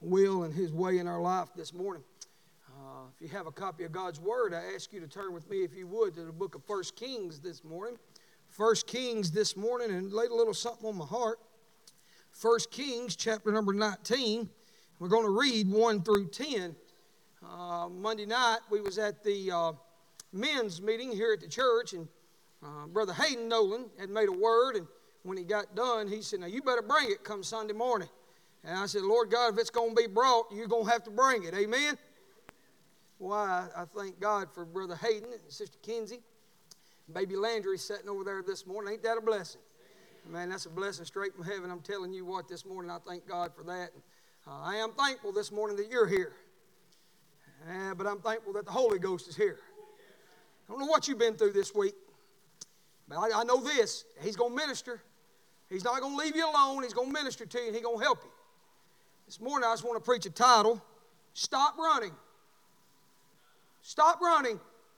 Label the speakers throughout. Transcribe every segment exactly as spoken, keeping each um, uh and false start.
Speaker 1: will and His way in our life this morning. Uh, if you have a copy of God's Word, I ask you to turn with me, if you would, to the book of First Kings this morning. First Kings this morning, and laid a little something on my heart. First Kings, chapter number nineteen. We're going to read one through ten. Uh, Monday night, we was at the uh, men's meeting here at the church, and uh, Brother Hayden Nolan had made a word, and when he got done, he said, now you better bring it come Sunday morning. And I said, Lord God, if it's going to be brought, you're going to have to bring it. Amen? Well, I, I thank God for Brother Hayden and Sister Kinsey. Baby Landry sitting over there this morning. Ain't that a blessing? Man, that's a blessing straight from heaven. I'm telling you what, this morning I thank God for that. Uh, I am thankful this morning that you're here. Uh, but I'm thankful that the Holy Ghost is here. I don't know what you've been through this week. But I, I know this. He's going to minister. He's not going to leave you alone. He's going to minister to you, and He's going to help you. This morning I just want to preach a title, Stop Running. Stop running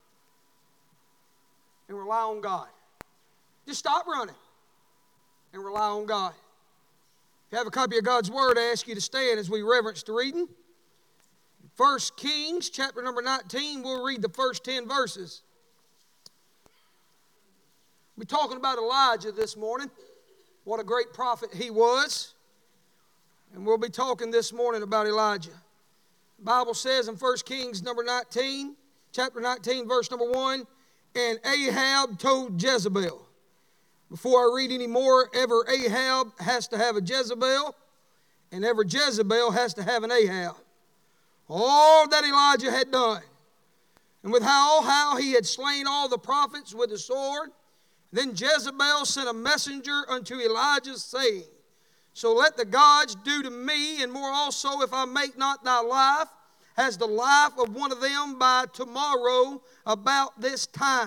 Speaker 1: and rely on God. Just stop running and rely on God. If you have a copy of God's Word, I ask you to stand as we reverence the reading. First Kings, chapter number nineteen, we'll read the first ten verses. We're talking about Elijah this morning. What a great prophet he was. And we'll be talking this morning about Elijah. The Bible says in First Kings number nineteen, chapter nineteen, verse number one, and Ahab told Jezebel. Before I read any more, every Ahab has to have a Jezebel, and every Jezebel has to have an Ahab. All that Elijah had done, and with how, how he had slain all the prophets with the sword. Then Jezebel sent a messenger unto Elijah, saying, so let the gods do to me, and more also, if I make not thy life as the life of one of them by tomorrow about this time.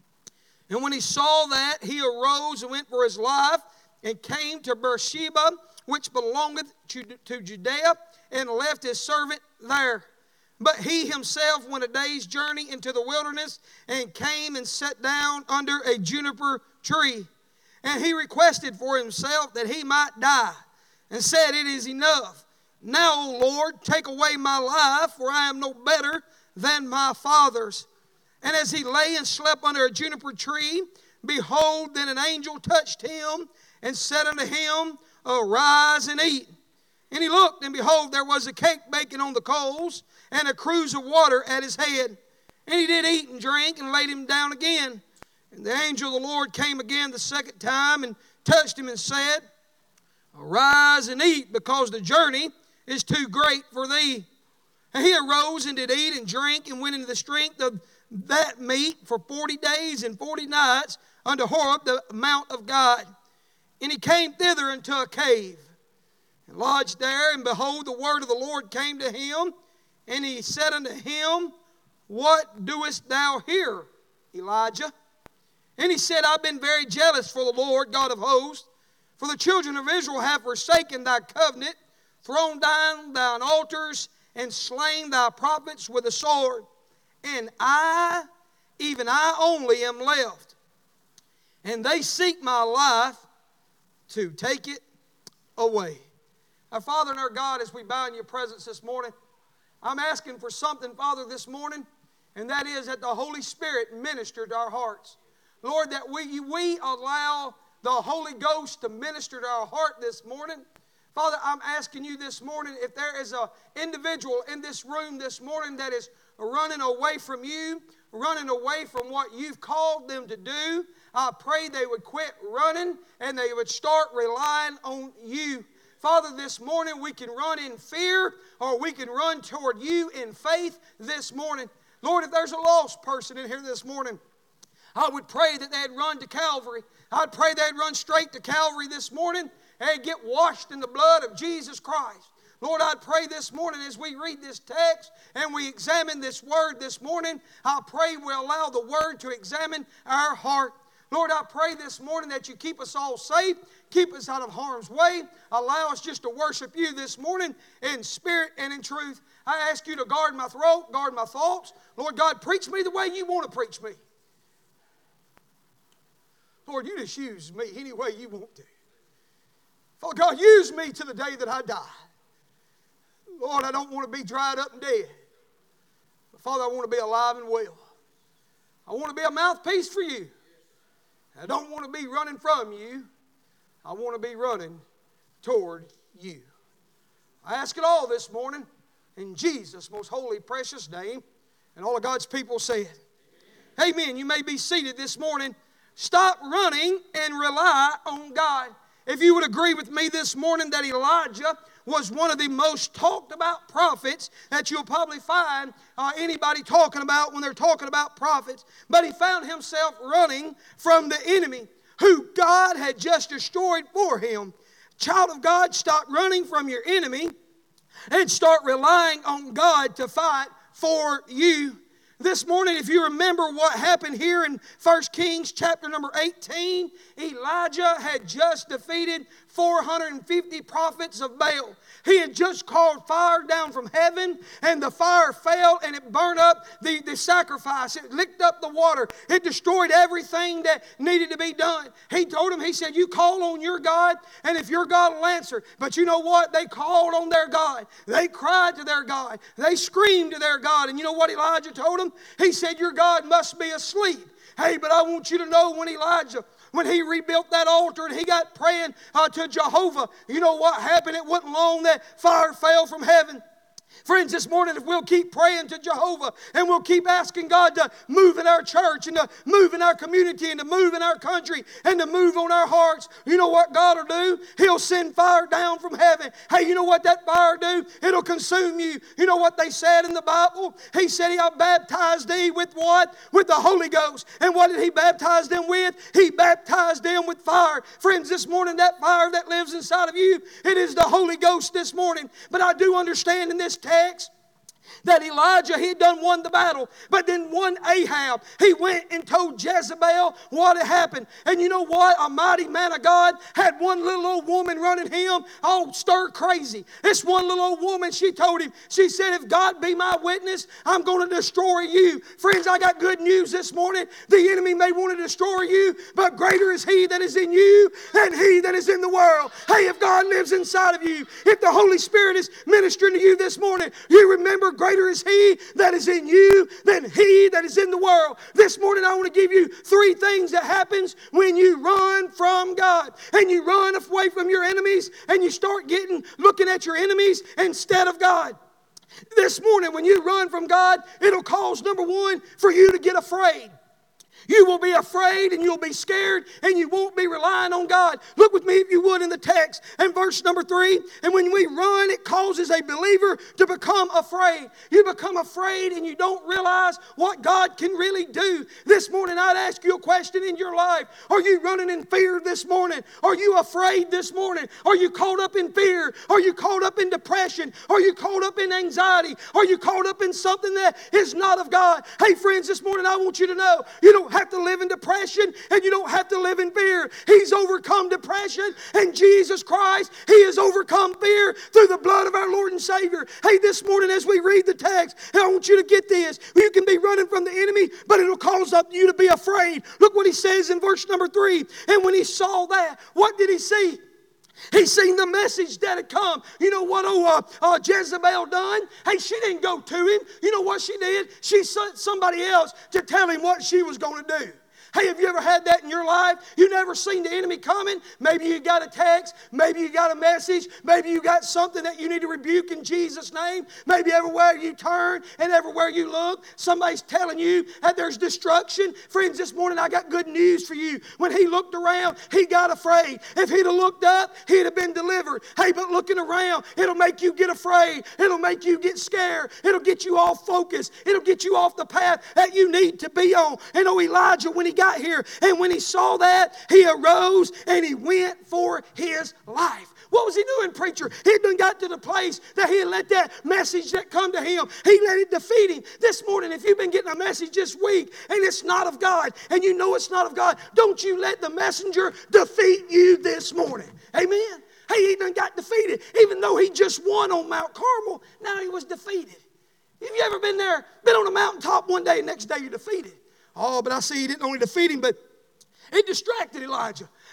Speaker 1: And when he saw that, he arose and went for his life, and came to Beersheba, which belongeth to, to Judea, and left his servant there. But he himself went a day's journey into the wilderness, and came and sat down under a juniper tree. And he requested for himself that he might die, and said, it is enough. Now, O Lord, take away my life, for I am no better than my fathers. And as he lay and slept under a juniper tree, behold, then an angel touched him, and said unto him, arise and eat. And he looked, and behold, there was a cake baking on the coals, and a cruse of water at his head. And he did eat and drink, and laid him down again. And the angel of the Lord came again the second time, and touched him, and said, arise and eat, because the journey is too great for thee. And he arose and did eat and drink, and went into the strength of that meat for forty days and forty nights unto Horeb, the mount of God. And he came thither into a cave, and lodged there. And behold, the word of the Lord came to him, and he said unto him, what doest thou here, Elijah? And he said, I've been very jealous for the Lord God of hosts, for the children of Israel have forsaken thy covenant, thrown down thine altars, and slain thy prophets with a sword. And I, even I only, am left. And they seek my life to take it away. Our Father and our God, as we bow in your presence this morning, I'm asking for something, Father, this morning, and that is that the Holy Spirit minister to our hearts. Lord, that we, we allow the Holy Ghost to minister to our heart this morning. Father, I'm asking you this morning, if there is an individual in this room this morning that is running away from you, running away from what you've called them to do, I pray they would quit running and they would start relying on you. Father, this morning we can run in fear, or we can run toward you in faith this morning. Lord, if there's a lost person in here this morning, I would pray that they'd run to Calvary. I'd pray they'd run straight to Calvary this morning and get washed in the blood of Jesus Christ. Lord, I'd pray this morning as we read this text and we examine this word this morning, I pray we allow the word to examine our heart. Lord, I pray this morning that you keep us all safe, keep us out of harm's way, allow us just to worship you this morning in spirit and in truth. I ask you to guard my throat, guard my thoughts. Lord God, preach me the way you want to preach me. Lord, you just use me any way you want to. Father God, use me to the day that I die. Lord, I don't want to be dried up and dead. But Father, I want to be alive and well. I want to be a mouthpiece for you. I don't want to be running from you. I want to be running toward you. I ask it all this morning in Jesus' most holy, precious name. And all of God's people said, amen. You may be seated this morning. Stop running and rely on God. If you would agree with me this morning that Elijah was one of the most talked about prophets that you'll probably find uh, anybody talking about when they're talking about prophets. But he found himself running from the enemy who God had just destroyed for him. Child of God, stop running from your enemy and start relying on God to fight for you. This morning, if you remember what happened here in First Kings chapter number eighteen, Elijah had just defeated four hundred fifty prophets of Baal. He had just called fire down from heaven, and the fire fell and it burned up the, the sacrifice. It licked up the water. It destroyed everything that needed to be done. He told him, he said, you call on your God, and if your God will answer. But you know what? They called on their God. They cried to their God. They screamed to their God. And you know what Elijah told them? He said, your God must be asleep. Hey, but I want you to know when Elijah, when he rebuilt that altar and he got praying uh, to Jehovah, you know what happened? It wasn't long that fire fell from heaven. Friends, this morning, if we'll keep praying to Jehovah and we'll keep asking God to move in our church and to move in our community and to move in our country and to move on our hearts, you know what God will do? He'll send fire down from heaven. Hey, you know what that fire do? It'll consume you. You know what they said in the Bible? He said, He baptized thee with what? With the Holy Ghost. And what did He baptize them with? He baptized them with fire. Friends, this morning, that fire that lives inside of you, it is the Holy Ghost this morning. But I do understand in this text that Elijah, he had done won the battle, but then one Ahab, he went and told Jezebel what had happened. And you know what? A mighty man of God had one little old woman running him all stir crazy. This one little old woman, she told him, she said, if God be my witness, I'm going to destroy you. Friends, I got good news this morning. The enemy may want to destroy you, but greater is He that is in you than he that is in the world. Hey, if God lives inside of you, if the Holy Spirit is ministering to you this morning, you remember greater is He that is in you than he that is in the world. This morning I want to give you three things that happens when you run from God and you run away from your enemies and you start getting looking at your enemies instead of God. This morning when you run from God, it'll cause, number one, for you to get afraid. You will be afraid and you'll be scared and you won't be relying on God. Look with me if you would in the text and verse number three. And when we run, it causes a believer to become afraid. You become afraid and you don't realize what God can really do. This morning I'd ask you a question in your life. Are you running in fear this morning? Are you afraid this morning? Are you caught up in fear? Are you caught up in depression? Are you caught up in anxiety? Are you caught up in something that is not of God? Hey friends, this morning I want you to know you don't have to live in depression and you don't have to live in fear. He's overcome depression, and Jesus Christ, He has overcome fear through the blood of our Lord and Savior. Hey, this morning as we read the text, I want you to get this. You can be running from the enemy, but it'll cause up you to be afraid. Look what he says in verse number three. And when he saw that, what did he see? He seen the message that had come. You know what oh, uh, uh, Jezebel done? Hey, she didn't go to him. You know what she did? She sent somebody else to tell him what she was going to do. Hey, have you ever had that in your life? You never seen the enemy coming? Maybe you got a text. Maybe you got a message. Maybe you got something that you need to rebuke in Jesus' name. Maybe everywhere you turn and everywhere you look, somebody's telling you that there's destruction. Friends, this morning I got good news for you. When he looked around, he got afraid. If he'd have looked up, he'd have been delivered. Hey, but looking around, it'll make you get afraid. It'll make you get scared. It'll get you off focus. It'll get you off the path that you need to be on. And oh, Elijah, when he got here, and when he saw that, he arose and he went for his life. What was he doing, preacher? He had done got to the place that he had let that message that come to him, he let it defeat him. This morning, if you've been getting a message this week and it's not of God, and you know it's not of God, don't you let the messenger defeat you this morning. Amen? Hey, he done got defeated. Even though he just won on Mount Carmel, now he was defeated. Have you ever been there, been on a mountaintop one day, and next day you're defeated? Oh, but I see he didn't only defeat him, but it distracted Elijah.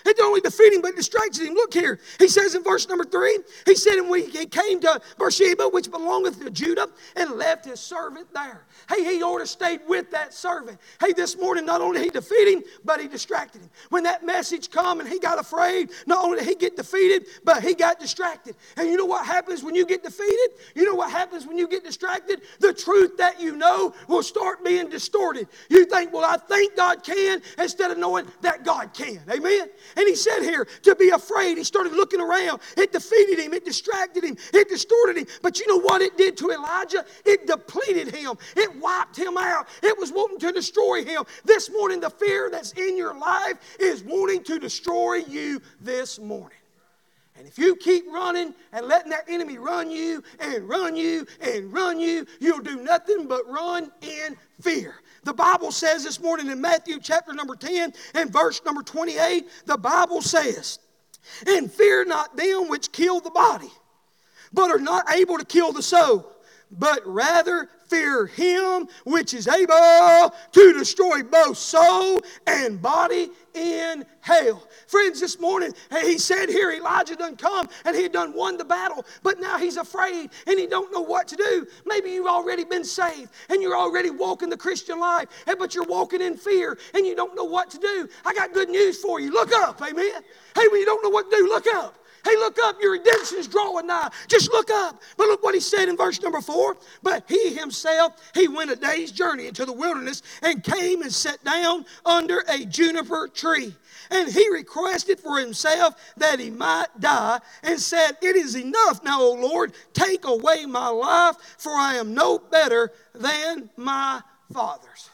Speaker 1: It don't only defeat him, but it distracts him. Look here. He says in verse number three, he said, and we, he came to Beersheba, which belongeth to Judah, and left his servant there. Hey, he ought to stayed with that servant. Hey, this morning, not only did he defeat him, but he distracted him. When that message come and he got afraid, not only did he get defeated, but he got distracted. And you know what happens when you get defeated? You know what happens when you get distracted? The truth that you know will start being distorted. You think, well, I think God can, instead of knowing that God can. Amen? And he said here, to be afraid. He started looking around. It defeated him. It distracted him. It distorted him. But you know what it did to Elijah? It depleted him. It wiped him out. It was wanting to destroy him. This morning, the fear that's in your life is wanting to destroy you this morning. And if you keep running and letting that enemy run you and run you and run you, you'll do nothing but run in fear. The Bible says this morning in Matthew chapter number ten and verse number twenty-eight, the Bible says, and fear not them which kill the body, but are not able to kill the soul, but rather fear him which is able to destroy both soul and body in hell. Friends, this morning, he said here, Elijah done come and he had done won the battle, but now he's afraid and he don't know what to do. Maybe you've already been saved and you're already walking the Christian life, but you're walking in fear and you don't know what to do. I got good news for you. Look up, amen. Hey, when you don't know what to do, look up. Hey, look up, your redemption is drawing nigh. Just look up. But look what he said in verse number four. But he himself, he went a day's journey into the wilderness and came and sat down under a juniper tree. And he requested for himself that he might die and said, it is enough now, O Lord, take away my life, for I am no better than my fathers.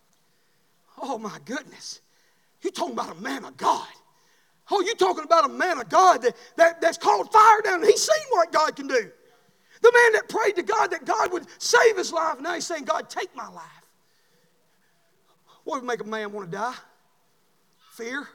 Speaker 1: Oh, my goodness. You're talking about a man of God. Oh, you're talking about a man of God that, that, that's called fire down. And he's seen what God can do. The man that prayed to God that God would save his life. Now he's saying, God, take my life. What would make a man want to die? Fear.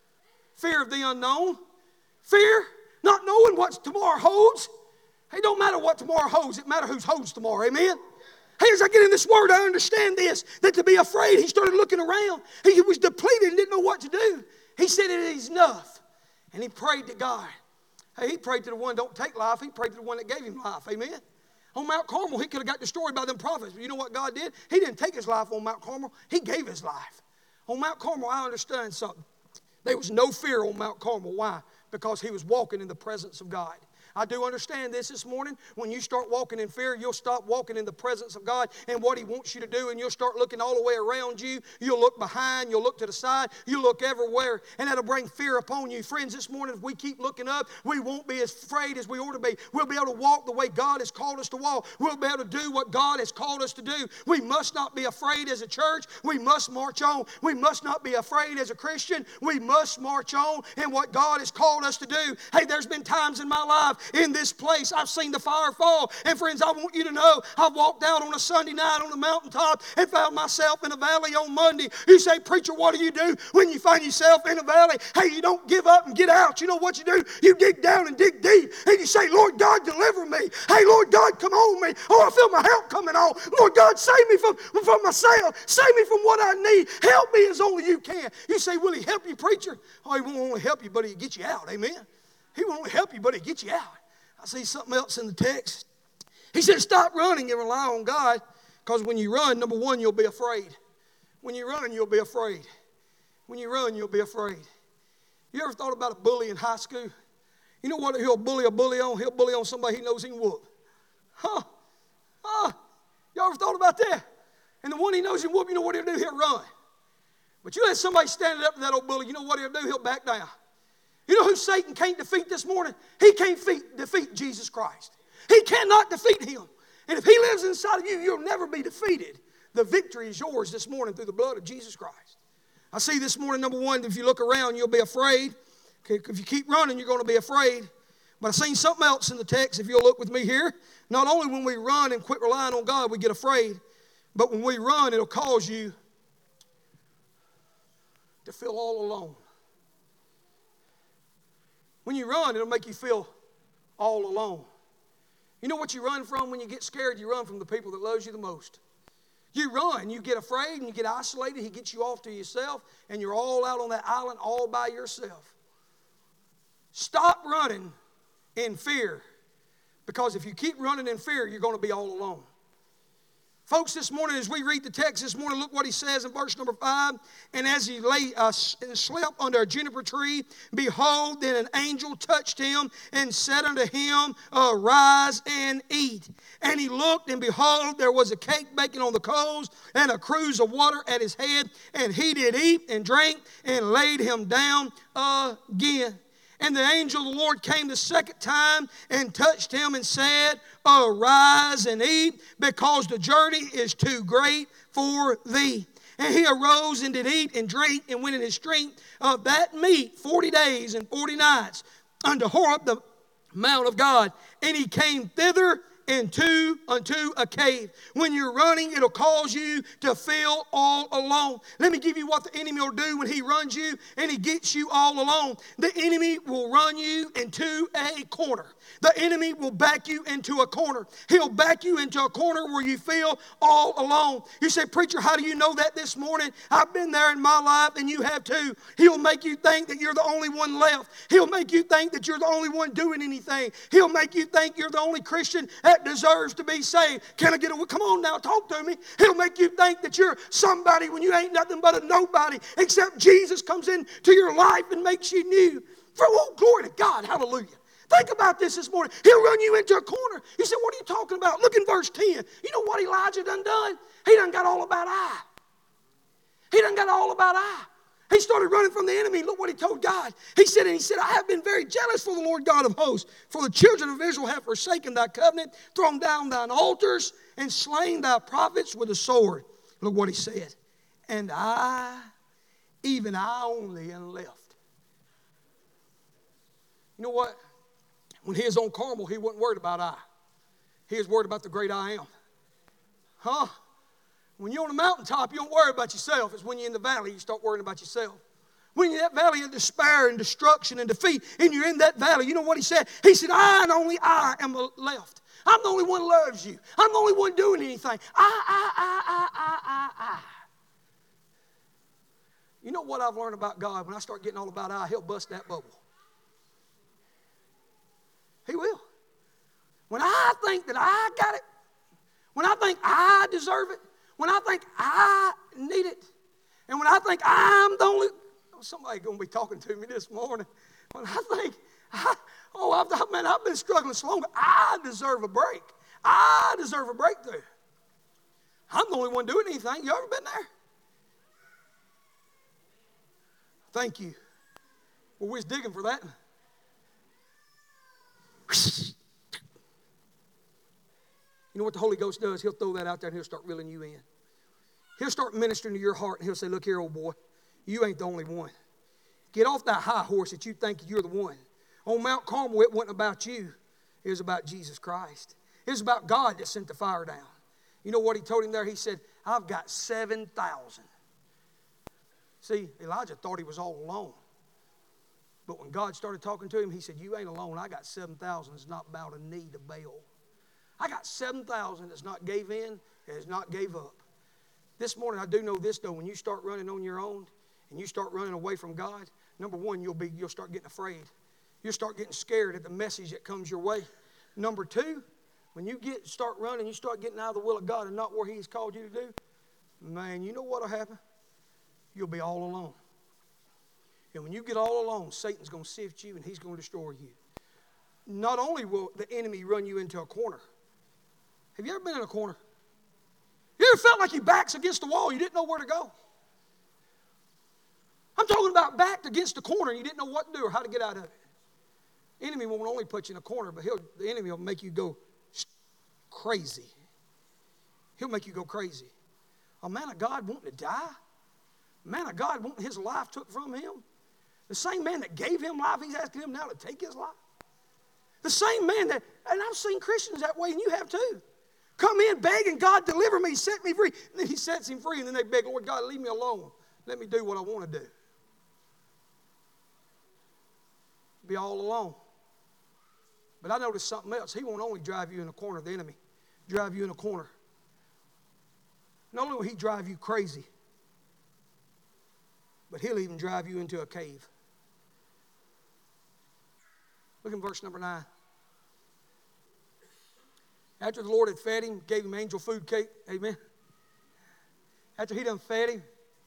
Speaker 1: Fear of the unknown. Fear. Not knowing what tomorrow holds. It don't matter what tomorrow holds. It matters who holds tomorrow. Amen? Hey, as I get in this word, I understand this. That to be afraid, he started looking around. He was depleted and didn't know what to do. He said it is enough. And he prayed to God. Hey, he prayed to the one that don't take life. He prayed to the one that gave him life. Amen. On Mount Carmel, he could have got destroyed by them prophets. But you know what God did? He didn't take his life on Mount Carmel. He gave his life. On Mount Carmel, I understand something. There was no fear on Mount Carmel. Why? Because he was walking in the presence of God. I do understand this this morning. When you start walking in fear, you'll stop walking in the presence of God and what he wants you to do, and you'll start looking all the way around you. You'll look behind. You'll look to the side. You'll look everywhere, and that'll bring fear upon you. Friends, this morning, if we keep looking up, we won't be as afraid as we ought to be. We'll be able to walk the way God has called us to walk. We'll be able to do what God has called us to do. We must not be afraid as a church. We must march on. We must not be afraid as a Christian. We must march on in what God has called us to do. Hey, there's been times in my life in this place I've seen the fire fall. And friends, I want you to know I've walked out on a Sunday night on the mountaintop and found myself in a valley on Monday. You say, preacher, what do you do when you find yourself in a valley? Hey, you don't give up and get out. You know what you do? You dig down and dig deep. And you say, Lord God, deliver me. Hey, Lord God, come on me. Oh, I feel my help coming on. Lord God, save me from, from myself. Save me from what I need. Help me as only you can. You say, will he help you, preacher? Oh, he won't only help you, but he'll get you out. Amen. He won't only help you, but he'll get you out. I see something else in the text. He said, stop running and rely on God, because when you run, number one, you'll be afraid. When you run, you'll be afraid. When you run, you'll be afraid. You ever thought about a bully in high school? You know what he'll bully a bully on? He'll bully on somebody he knows he can whoop. Huh? Huh? You ever thought about that? And the one he knows he can whoop, you know what he'll do? He'll run. But you let somebody stand up to that old bully, you know what he'll do? He'll back down. You know who Satan can't defeat this morning? He can't defeat, defeat Jesus Christ. He cannot defeat him. And if he lives inside of you, you'll never be defeated. The victory is yours this morning through the blood of Jesus Christ. I see this morning, number one, if you look around, you'll be afraid. Okay, if you keep running, you're going to be afraid. But I've seen something else in the text, if you'll look with me here. Not only when we run and quit relying on God, we get afraid. But when we run, it'll cause you to feel all alone. When you run, it'll make you feel all alone. You know what you run from when you get scared? You run from the people that loves you the most. You run, you get afraid, and you get isolated. He gets you off to yourself, and you're all out on that island all by yourself. Stop running in fear. Because if you keep running in fear, you're going to be all alone. Folks, this morning as we read the text this morning, look what he says in verse number five. And as he lay uh, and slept under a juniper tree, behold, then an angel touched him and said unto him, Arise and eat. And he looked, and behold, there was a cake baking on the coals, and a cruse of water at his head. And he did eat and drank, and laid him down again. And the angel of the Lord came the second time and touched him and said, Arise and eat, because the journey is too great for thee. And he arose and did eat and drink, and went in his strength of that meat forty days and forty nights unto Horeb, the mount of God. And he came thither into unto a cave. When you're running, it'll cause you to feel all alone. Let me give you what the enemy will do when he runs you and he gets you all alone. The enemy will run you into a corner. The enemy will back you into a corner. He'll back you into a corner where you feel all alone. You say, preacher, how do you know that this morning? I've been there in my life and you have too. He'll make you think that you're the only one left. He'll make you think that you're the only one doing anything. He'll make you think you're the only Christian that deserves to be saved. Can I get a, come on now, talk to me. He'll make you think that you're somebody when you ain't nothing but a nobody, except Jesus comes into your life and makes you new. For oh, glory to God, hallelujah. Think about this this morning. He'll run you into a corner. You say, what are you talking about? Look in verse ten. You know what Elijah done done? He done got all about I. He done got all about I. He started running from the enemy. Look what he told God. He said, and he said, I have been very jealous for the Lord God of hosts, for the children of Israel have forsaken thy covenant, thrown down thine altars, and slain thy prophets with a sword. Look what he said. And I, even I only, am left. You know what? When he was on Carmel, he wasn't worried about I. He was worried about the great I am. Huh? When you're on the mountaintop, you don't worry about yourself. It's when you're in the valley, you start worrying about yourself. When you're in that valley of despair and destruction and defeat, and you're in that valley, you know what he said? He said, I and only I am left. I'm the only one who loves you. I'm the only one doing anything. I, I, I, I, I, I, I. You know what I've learned about God? When I start getting all about I, he'll bust that bubble. He will. When I think that I got it, when I think I deserve it, when I think I need it, and when I think I'm the only, somebody going to be talking to me this morning. When I think, I, oh, I've, man, I've been struggling so long, I deserve a break. I deserve a breakthrough. I'm the only one doing anything. You ever been there? Thank you. Well, we was digging for that. You know what the Holy Ghost does? He'll throw that out there and he'll start reeling you in. He'll start ministering to your heart and he'll say, look here, old boy, you ain't the only one. Get off that high horse that you think you're the one. On Mount Carmel, it wasn't about you. It was about Jesus Christ. It was about God that sent the fire down. You know what he told him there? He said, I've got seven thousand. See, Elijah thought he was all alone. But when God started talking to him, he said, you ain't alone. I got seven thousand that's not bowed a knee to Baal. I got seven thousand that's not gave in and has not gave up. This morning, I do know this, though. When you start running on your own and you start running away from God, number one, you'll be, you'll start getting afraid. You'll start getting scared at the message that comes your way. Number two, when you get start running, you start getting out of the will of God and not where He's called you to do, man, you know what will happen? You'll be all alone. And when you get all alone, Satan's going to sift you and he's going to destroy you. Not only will the enemy run you into a corner. Have you ever been in a corner? You ever felt like your back's against the wall, you didn't know where to go? I'm talking about backed against the corner and you didn't know what to do or how to get out of it. The enemy won't only put you in a corner, but he'll, the enemy will make you go crazy. He'll make you go crazy. A man of God wanting to die? A man of God wanting his life took from him? The same man that gave him life, he's asking him now to take his life? The same man that, and I've seen Christians that way, and you have too. Come in begging, God, deliver me, set me free. And then he sets him free, and then they beg, Lord God, leave me alone. Let me do what I want to do. Be all alone. But I noticed something else. He won't only drive you in a corner, the enemy, drive you in a corner. Not only will he drive you crazy, but he'll even drive you into a cave. Look in verse number nine. After the Lord had fed him, gave him angel food cake. Amen. After he done fed him, he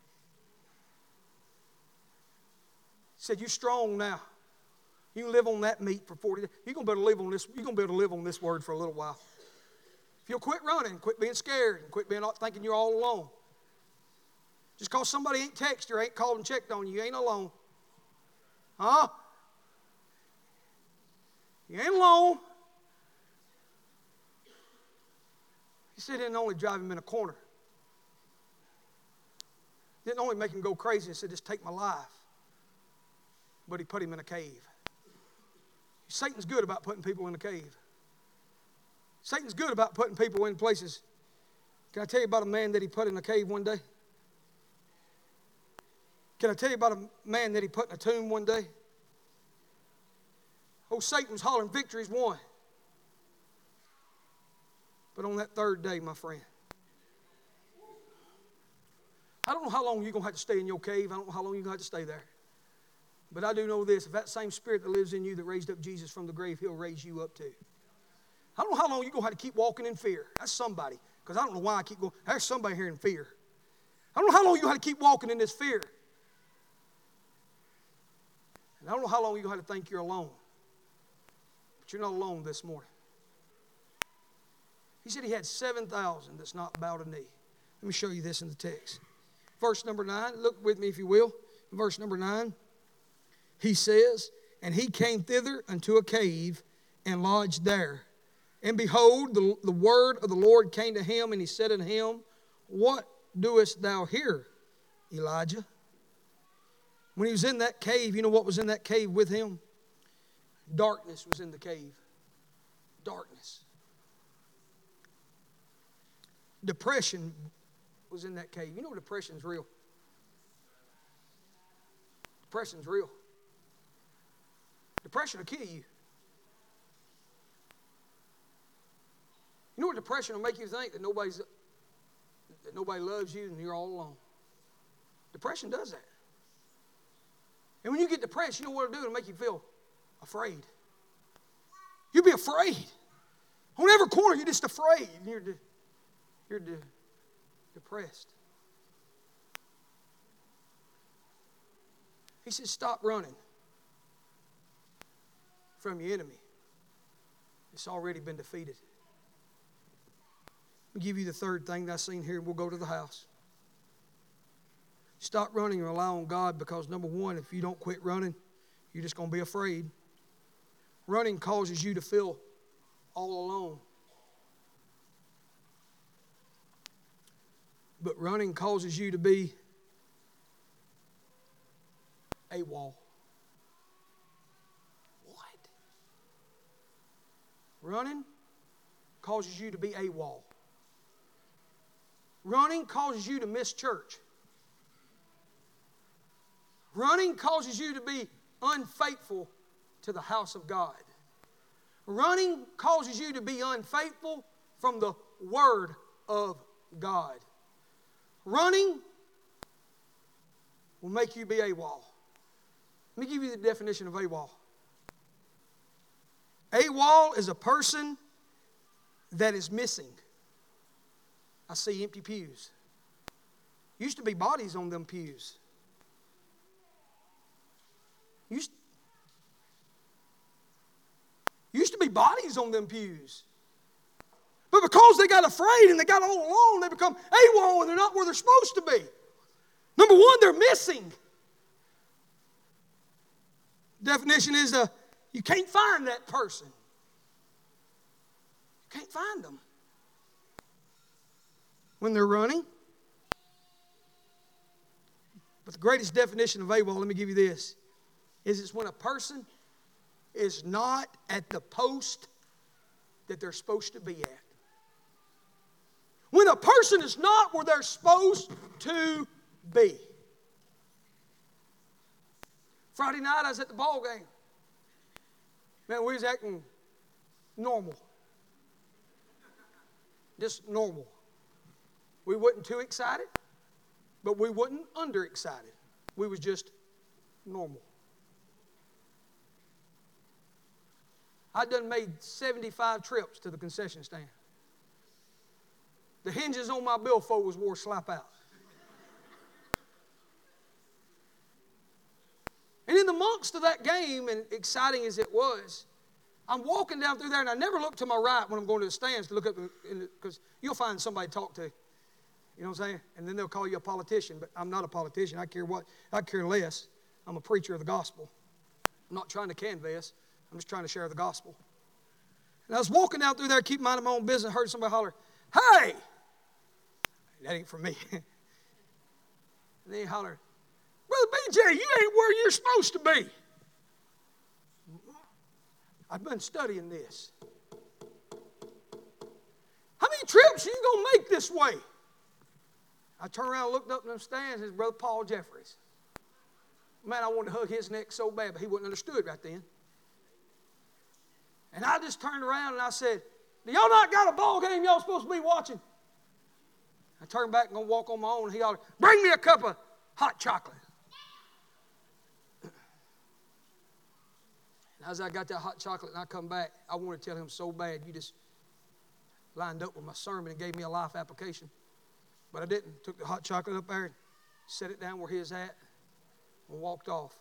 Speaker 1: said, "You strong now. You can live on that meat for forty days. You're gonna be able to live on this. You're gonna be able to live on this word for a little while. If you'll quit running, quit being scared, and quit being thinking you're all alone. Just because somebody ain't texted you or ain't called and checked on you, you ain't alone. Huh? You ain't alone." He said it didn't only drive him in a corner. It didn't only make him go crazy and said, "Just take my life." But he put him in a cave. Satan's good about putting people in a cave. Satan's good about putting people in places. Can I tell you about a man that he put in a cave one day? Can I tell you about a man that he put in a tomb one day? Oh, Satan was hollering, "Victory's won." But on that third day, my friend, I don't know how long you're going to have to stay in your cave. I don't know how long you're going to have to stay there. But I do know this. If that same spirit that lives in you that raised up Jesus from the grave, he'll raise you up too. I don't know how long you're going to have to keep walking in fear. That's somebody. Because I don't know why I keep going. There's somebody here in fear. I don't know how long you're going to have to keep walking in this fear. And I don't know how long you're going to have to think you're alone. But you're not alone this morning. He said he had seven thousand that's not bowed a knee. Let me show you this in the text. Verse number nine. Look with me if you will. Verse number nine. He says, "And he came thither unto a cave and lodged there. And behold, the, the word of the Lord came to him, and he said unto him, What doest thou here, Elijah?" When he was in that cave, you know what was in that cave with him? Darkness was in the cave. Darkness. Depression was in that cave. You know depression's real. Depression's real. Depression will kill you. You know what depression will make you think? That nobody's that nobody loves you and you're all alone. Depression does that. And when you get depressed, you know what it'll do? It'll make you feel afraid. You'll be afraid. On every corner, you're just afraid. And you're de- you're de- depressed. He says, "Stop running from your enemy. It's already been defeated." Let me give you the third thing that I've seen here, and we'll go to the house. Stop running and rely on God, because number one, if you don't quit running, you're just going to be afraid. Running causes you to feel all alone. But running causes you to be AWOL. What? Running causes you to be AWOL. Running causes you to miss church. Running causes you to be unfaithful to the house of God. Running causes you to be unfaithful from the Word of God. Running will make you be AWOL. Let me give you the definition of AWOL. AWOL is a person that is missing. I see empty pews. Used to be bodies on them pews. Used, used to be bodies on them pews. But because they got afraid and they got all alone, they become AWOL and they're not where they're supposed to be. Number one, they're missing. Definition is uh, you can't find that person. You can't find them when they're running. But the greatest definition of AWOL, let me give you this, is it's when a person is not at the post that they're supposed to be at. When a person is not where they're supposed to be. Friday night I was at the ball game. Man, we was acting normal. Just normal. We wasn't too excited, but we wasn't under-excited. We was just normal. I done made seventy-five trips to the concession stand. The hinges on my billfold was wore slap out. And in the amongst of that game, and exciting as it was, I'm walking down through there, and I never look to my right when I'm going to the stands to look up, because you'll find somebody to talk to. You know what I'm saying? And then they'll call you a politician, but I'm not a politician. I care what, I care less. I'm a preacher of the gospel. I'm not trying to canvass. I'm just trying to share the gospel. And I was walking down through there, keeping minding my own business, heard somebody holler, "Hey!" That ain't for me. And then he hollered, "Brother B J, you ain't where you're supposed to be." I've been studying this. How many trips are you going to make this way? I turned around and looked up in them stands, and it's Brother Paul Jeffries. Man, I wanted to hug his neck so bad, but he wouldn't understood right then. And I just turned around and I said, "Do y'all not got a ball game y'all supposed to be watching?" I turned back and going to walk on my own, and he hollered, "Bring me a cup of hot chocolate." And as I got that hot chocolate and I come back, I wanted to tell him so bad, you just lined up with my sermon and gave me a life application. But I didn't. Took the hot chocolate up there and set it down where he was at and walked off.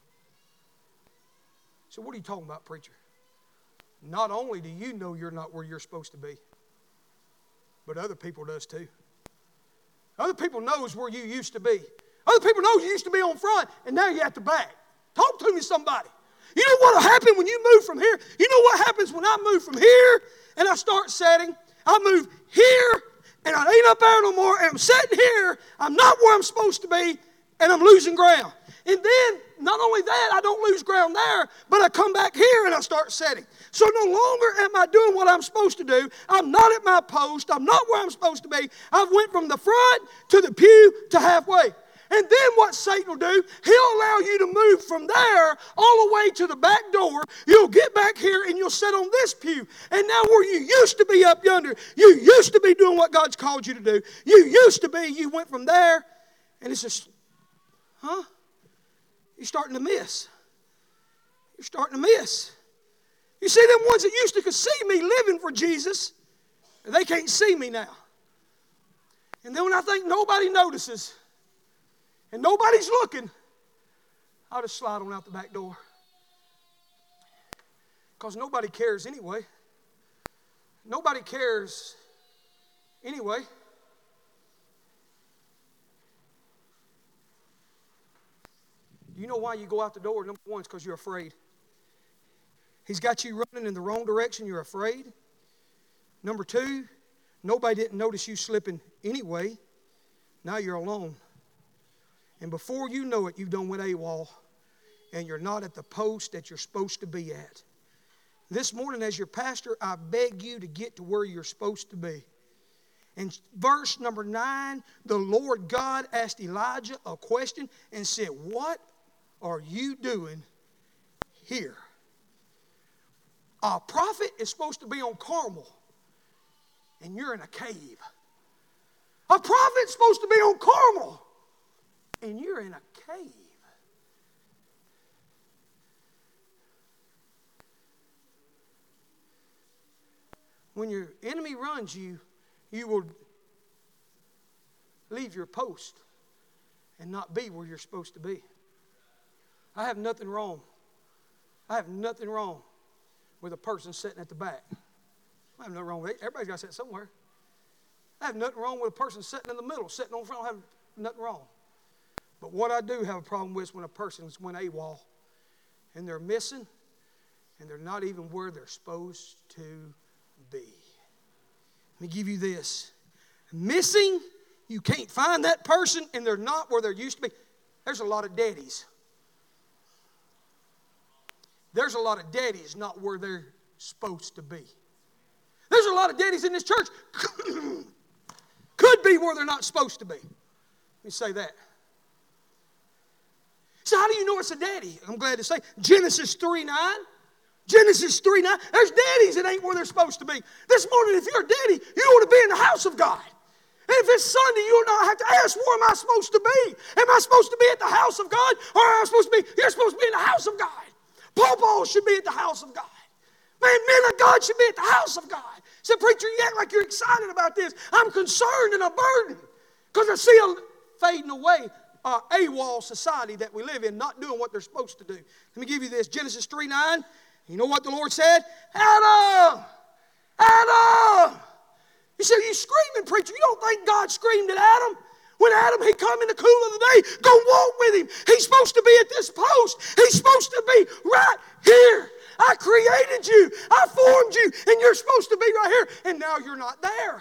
Speaker 1: So what are you talking about, preacher? Not only do you know you're not where you're supposed to be, but other people does too. Other people knows where you used to be. Other people knows you used to be on front, and now you're at the back. Talk to me, somebody. You know what will happen when you move from here? You know what happens when I move from here and I start setting? I move here, and I ain't up there no more, and I'm sitting here. I'm not where I'm supposed to be, and I'm losing ground. And then, not only that, I don't lose ground there, but I come back here and I start setting. So no longer am I doing what I'm supposed to do. I'm not at my post. I'm not where I'm supposed to be. I've went from the front to the pew to halfway. And then what Satan will do, he'll allow you to move from there all the way to the back door. You'll get back here and you'll sit on this pew. And now where you used to be up yonder, you used to be doing what God's called you to do. You used to be, you went from there, and it's just, huh? You're starting to miss. You're starting to miss. You see, them ones that used to could see me living for Jesus, they can't see me now. And then when I think nobody notices and nobody's looking, I'll just slide on out the back door. Because nobody cares anyway. Nobody cares anyway. You know why you go out the door? Number one is because you're afraid. He's got you running in the wrong direction. You're afraid. Number two, nobody didn't notice you slipping anyway. Now you're alone. And before you know it, you've done went AWOL, and you're not at the post that you're supposed to be at. This morning, as your pastor, I beg you to get to where you're supposed to be. In verse number nine, the Lord God asked Elijah a question and said, "What are you doing here?" A prophet is supposed to be on Carmel, and you're in a cave. A prophet's supposed to be on Carmel, and you're in a cave. When your enemy runs you, you will leave your post and not be where you're supposed to be. I have nothing wrong. I have nothing wrong with a person sitting at the back. I have nothing wrong with it. Everybody's got to sit somewhere. I have nothing wrong with a person sitting in the middle, sitting on front. I have nothing wrong. But what I do have a problem with is when a person's went AWOL and they're missing and they're not even where they're supposed to be. Let me give you this. Missing, you can't find that person, and they're not where they're used to be. There's a lot of daddies. There's a lot of daddies not where they're supposed to be. There's a lot of daddies in this church could be where they're not supposed to be. Let me say that. So how do you know it's a daddy? I'm glad to say Genesis three nine. Genesis three nine. There's daddies that ain't where they're supposed to be. This morning, if you're a daddy, you want to be in the house of God. And if it's Sunday, you'll not have to ask, where am I supposed to be? Am I supposed to be at the house of God? Or am I supposed to be, you're supposed to be in the house of God. Pawpaw should be at the house of God. Man, men of God should be at the house of God. I said, preacher, you act like you're excited about this. I'm concerned and I'm burdened because I see a fading away uh, AWOL society that we live in, not doing what they're supposed to do. Let me give you this. Genesis three nine. You know what the Lord said? Adam! Adam! You say, you screaming, preacher. You don't think God screamed at Adam? When Adam, he come in the cool of the day, go walk with him. He's supposed to be at this post. He's supposed to be right here. I created you. I formed you. And you're supposed to be right here. And now you're not there.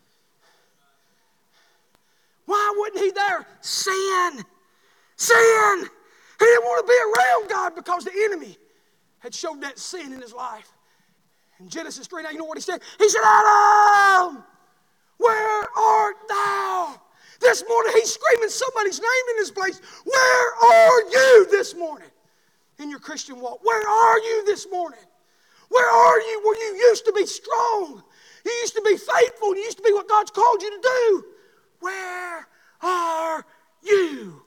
Speaker 1: Why wasn't he there? Sin. Sin. He didn't want to be around God because the enemy had showed that sin in his life. In Genesis three, now you know what he said? He said, Adam, where art thou? This morning he's screaming somebody's name in this place. Where are you this morning in your Christian walk? Where are you this morning? Where are you where you used to be strong? You used to be faithful. You used to be what God's called you to do. Where are you?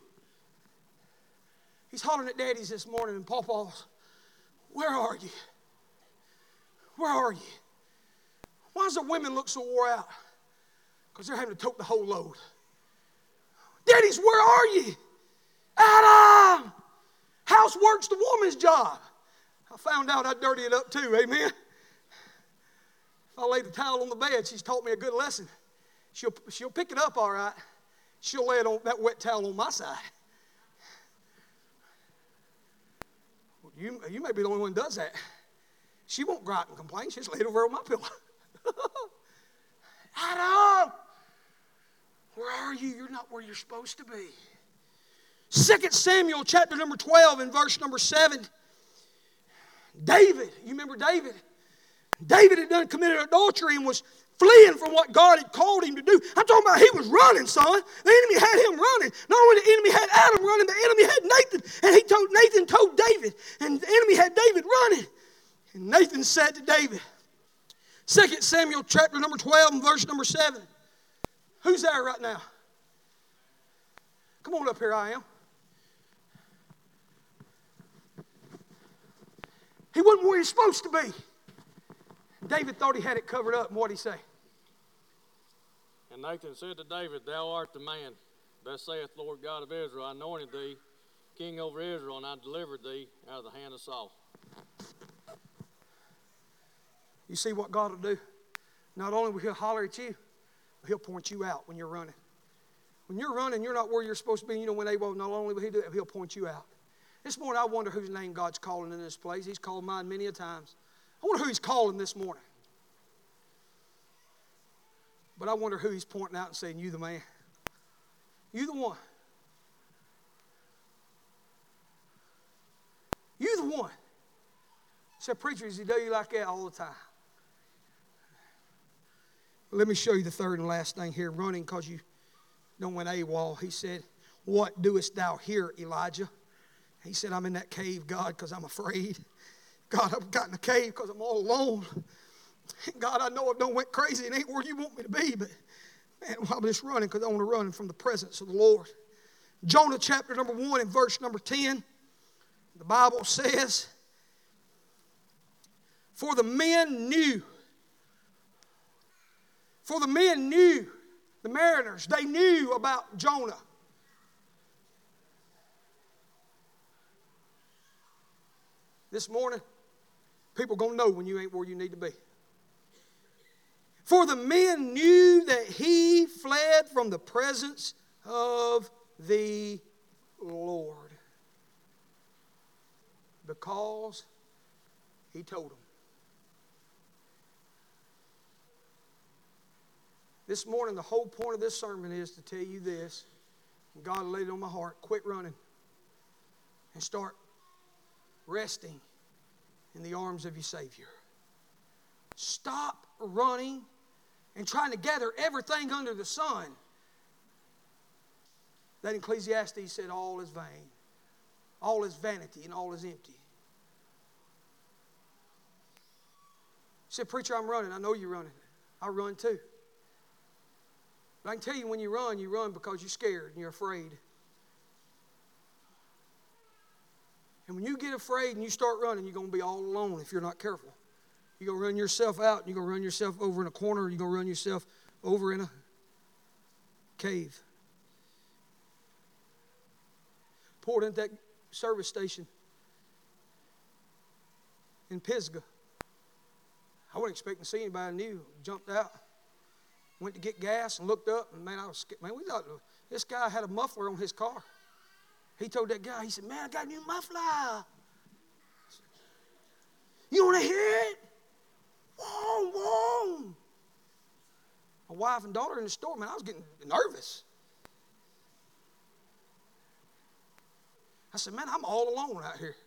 Speaker 1: He's hollering at daddies this morning and pawpaws. Where are you? Where are you? Why does the women look so wore out? Because they're having to tote the whole load. Daddies, where are you? Adam! Housework's the woman's job. I found out I dirty it up too, amen? If I lay the towel on the bed, she's taught me a good lesson. She'll, she'll pick it up all right. She'll lay it on that wet towel on my side. Well, you, you may be the only one who does that. She won't gripe and complain. She'll just lay it over on my pillow. Adam! Where are you? You're not where you're supposed to be. Second Samuel chapter number twelve and verse number seven. David, you remember David? David had done committed adultery and was fleeing from what God had called him to do. I'm talking about he was running, son. The enemy had him running. Not only the enemy had Adam running, the enemy had Nathan. And he told Nathan told David. And the enemy had David running. And Nathan said to David, Second Samuel chapter number twelve and verse number seven. Who's there right now? Come on up here, I am. He wasn't where he's supposed to be. David thought he had it covered up. And what'd he say?
Speaker 2: And Nathan said to David, Thou art the man. Thus saith the Lord God of Israel, I anointed thee king over Israel, and I delivered thee out of the hand of Saul.
Speaker 1: You see what God will do? Not only will he holler at you, but he'll point you out when you're running. When you're running, you're not where you're supposed to be. You know when they will, not only will he do that, he'll point you out. This morning, I wonder whose name God's calling in this place. He's called mine many a times. I wonder who he's calling this morning. But I wonder who he's pointing out and saying, you the man. You the one. You the one. Said, preacher, does he do you like that all the time? Let me show you the third and last thing here. Running because you don't went AWOL. He said, what doest thou here, Elijah? He said, I'm in that cave, God, because I'm afraid. God, I've got in the cave because I'm all alone. God, I know I've done went crazy. It ain't where you want me to be, but man, I'm just running because I want to run from the presence of the Lord. Jonah chapter number one and verse number ten. The Bible says, for the men knew, for the men knew, the mariners, they knew about Jonah. This morning, people are going to know when you ain't where you need to be. For the men knew that he fled from the presence of the Lord. Because he told them. This morning, the whole point of this sermon is to tell you this. God laid it on my heart. Quit running and start resting in the arms of your Savior. Stop running and trying to gather everything under the sun. That Ecclesiastes said all is vain. All is vanity and all is empty. He said, preacher, I'm running. I know you're running. I run too. But I can tell you when you run, you run because you're scared and you're afraid. And when you get afraid and you start running, you're going to be all alone if you're not careful. You're going to run yourself out, and you're going to run yourself over in a corner, or you're going to run yourself over in a cave. Pulled into that service station in Pisgah. I wasn't expecting to see anybody I knew. Jumped out, went to get gas, and looked up, and man, I was scared. Man, we thought this guy had a muffler on his car. He told that guy, he said, man, I got a new muffler. You want to hear it? Whoa, whoa. My wife and daughter in the store, man, I was getting nervous. I said, man, I'm all alone out here.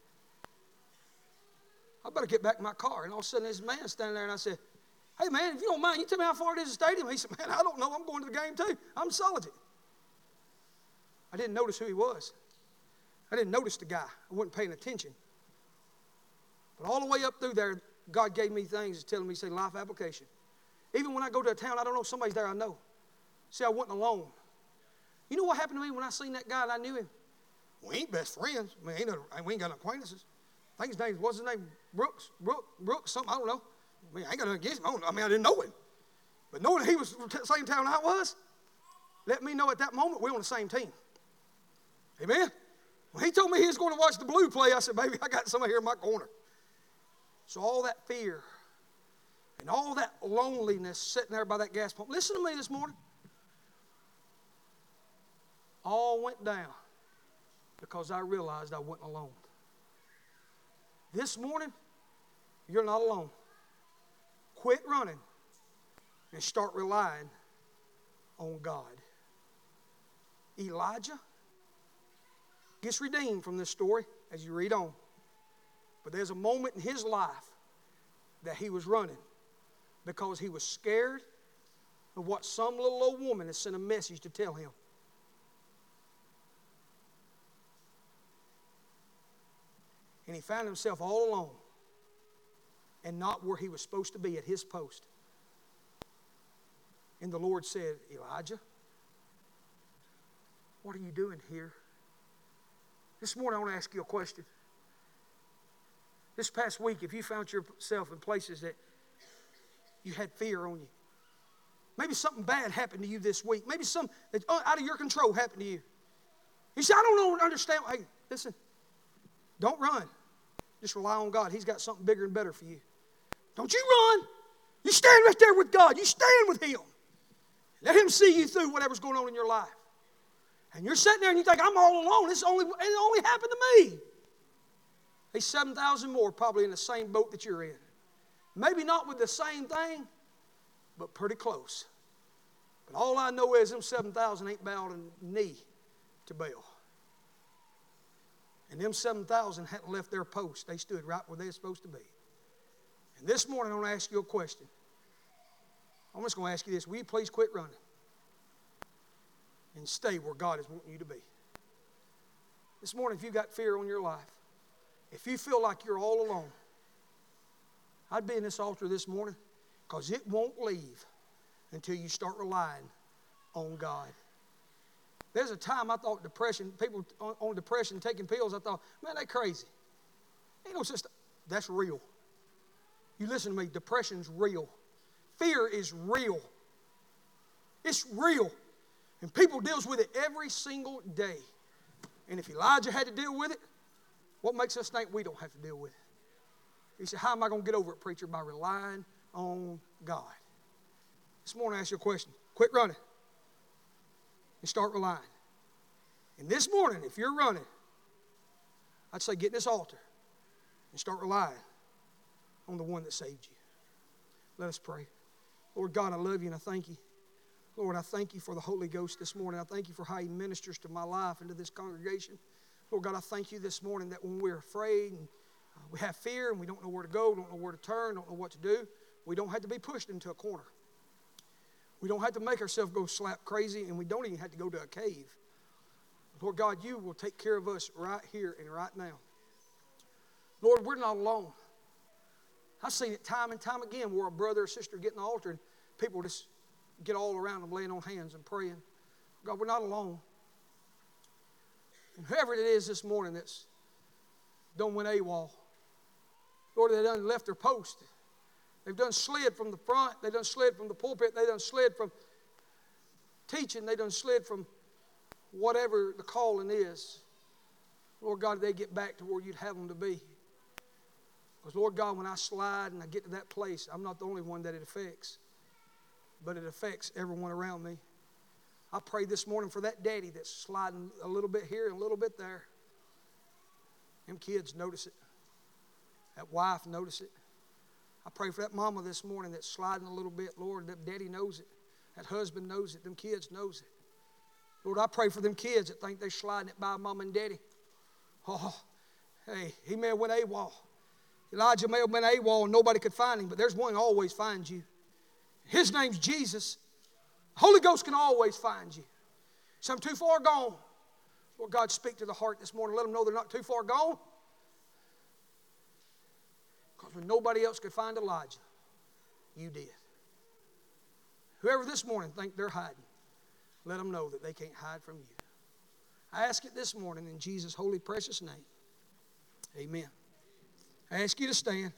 Speaker 1: I better get back in my car. And all of a sudden, this man standing there, and I said, hey, man, if you don't mind, you tell me how far it is to the stadium? He said, man, I don't know. I'm going to the game, too. I'm solid. I didn't notice who he was. I didn't notice the guy. I wasn't paying attention. But all the way up through there, God gave me things telling me, say, life application. Even when I go to a town, I don't know, somebody's there I know. See, I wasn't alone. You know what happened to me when I seen that guy and I knew him? We ain't best friends. I mean, ain't no, we ain't got no acquaintances. I think his name, what's his name? Brooks? Brooks? Brooks? Something, I don't know. I mean, I ain't got nothing against him. I, don't, I mean, I didn't know him. But knowing that he was from the same town I was, let me know at that moment we're on the same team. Amen? When he told me he was going to watch the Blue play, I said, baby, I got somebody here in my corner. So all that fear and all that loneliness sitting there by that gas pump. Listen to me this morning. All went down because I realized I wasn't alone. This morning, you're not alone. Quit running and start relying on God. Elijah gets redeemed from this story as you read on. But there's a moment in his life that he was running because he was scared of what some little old woman had sent a message to tell him. And he found himself all alone and not where he was supposed to be at his post. And the Lord said, Elijah, what are you doing here? This morning I want to ask you a question. This past week, if you found yourself in places that you had fear on you, maybe something bad happened to you this week, maybe something that's out of your control happened to you. You say, I don't know, understand. Hey, listen, don't run. Just rely on God. He's got something bigger and better for you. Don't you run. You stand right there with God. You stand with Him. Let Him see you through whatever's going on in your life. And you're sitting there and you think, I'm all alone. This only, it only happened to me. There's seven thousand more probably in the same boat that you're in. Maybe not with the same thing, but pretty close. But all I know is them seven thousand ain't bowed a knee to Baal. And them seven thousand hadn't left their post. They stood right where they're supposed to be. And this morning I want to ask you a question. I'm just going to ask you this. Will you please quit running and stay where God is wanting you to be? This morning, if you've got fear on your life, if you feel like you're all alone, I'd be in this altar this morning because it won't leave until you start relying on God. There's a time I thought depression, people on, on depression taking pills, I thought, man, they crazy. Ain't no such thing. That's real. You listen to me, depression's real. Fear is real. It's real. And people deals with it every single day. And if Elijah had to deal with it, what makes us think we don't have to deal with it? He said, how am I going to get over it, preacher? By relying on God. This morning I ask you a question. Quit running and start relying. And this morning, if you're running, I'd say get in this altar and start relying on the one that saved you. Let us pray. Lord God, I love you and I thank you. Lord, I thank you for the Holy Ghost this morning. I thank you for how He ministers to my life and to this congregation. Lord God, I thank you this morning that when we're afraid and uh, we have fear and we don't know where to go, don't know where to turn, don't know what to do, we don't have to be pushed into a corner. We don't have to make ourselves go slap crazy, and we don't even have to go to a cave. Lord God, you will take care of us right here and right now. Lord, we're not alone. I've seen it time and time again where a brother or sister get in the altar and people just get all around them laying on hands and praying. God, we're not alone. And whoever it is this morning that's done went AWOL, Lord, they done left their post. They've done slid from the front. They've done slid from the pulpit. They've done slid from teaching. They've done slid from whatever the calling is. Lord God, they get back to where you'd have them to be. Because, Lord God, when I slide and I get to that place, I'm not the only one that it affects, but it affects everyone around me. I pray this morning for that daddy that's sliding a little bit here and a little bit there. Them kids notice it. That wife notice it. I pray for that mama this morning that's sliding a little bit. Lord, that daddy knows it. That husband knows it. Them kids knows it. Lord, I pray for them kids that think they're sliding it by mama and daddy. Oh, hey, he may have went AWOL. Elijah may have been AWOL and nobody could find him, but there's one who always finds you. His name's Jesus. The Holy Ghost can always find you. So I'm too far gone. Lord God, speak to the heart this morning. Let them know they're not too far gone. Because when nobody else could find Elijah, you did. Whoever this morning think they're hiding, let them know that they can't hide from you. I ask it this morning in Jesus' holy, precious name. Amen. I ask you to stand.